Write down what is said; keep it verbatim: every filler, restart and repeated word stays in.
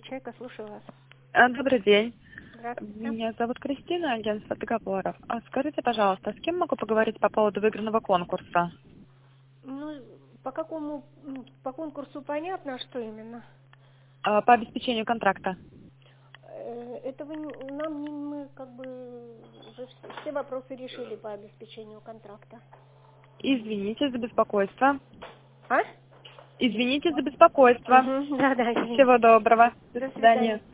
Чайка, слушаю вас. А, Добрый день. Здравствуйте. Меня зовут Кристина, агентство договоров. А скажите, пожалуйста, с кем могу поговорить по поводу выигранного конкурса? Ну, по какому, ну, по конкурсу понятно, а что именно? А, По обеспечению контракта. Э, Это вы, не- нам не, мы как бы уже вс- все вопросы решили по обеспечению контракта. Извините за беспокойство. А? Извините за беспокойство. Угу, да, да, извините. Всего доброго. До До свидания. свидания.